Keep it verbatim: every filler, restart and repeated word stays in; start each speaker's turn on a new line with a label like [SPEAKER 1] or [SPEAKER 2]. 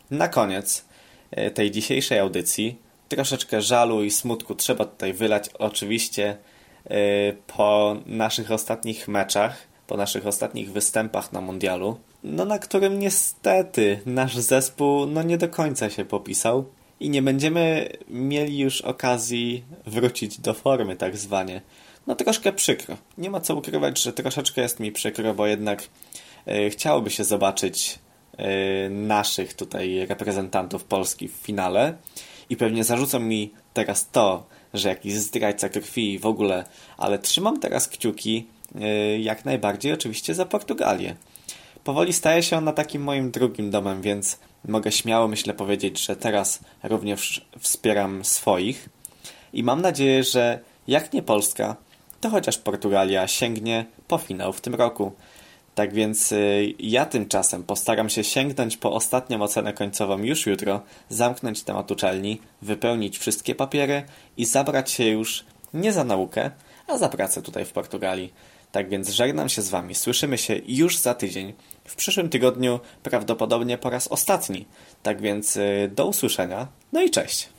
[SPEAKER 1] na koniec e, tej dzisiejszej audycji troszeczkę żalu i smutku trzeba tutaj wylać oczywiście e, po naszych ostatnich meczach, po naszych ostatnich występach na mundialu, no na którym niestety nasz zespół no nie do końca się popisał i nie będziemy mieli już okazji wrócić do formy tak zwanie. No troszkę przykro. Nie ma co ukrywać, że troszeczkę jest mi przykro, bo jednak e, chciałoby się zobaczyć e, naszych tutaj reprezentantów Polski w finale i pewnie zarzucą mi teraz to, że jakiś zdrajca krwi i w ogóle, ale trzymam teraz kciuki e, jak najbardziej oczywiście za Portugalię. Powoli staje się ona takim moim drugim domem, więc mogę śmiało myślę powiedzieć, że teraz również wspieram swoich i mam nadzieję, że jak nie Polska, to chociaż Portugalia sięgnie po finał w tym roku. Tak więc y, ja tymczasem postaram się sięgnąć po ostatnią ocenę końcową już jutro, zamknąć temat uczelni, wypełnić wszystkie papiery i zabrać się już nie za naukę, a za pracę tutaj w Portugalii. Tak więc żegnam się z Wami. Słyszymy się już za tydzień. W przyszłym tygodniu prawdopodobnie po raz ostatni. Tak więc y, do usłyszenia. No i cześć.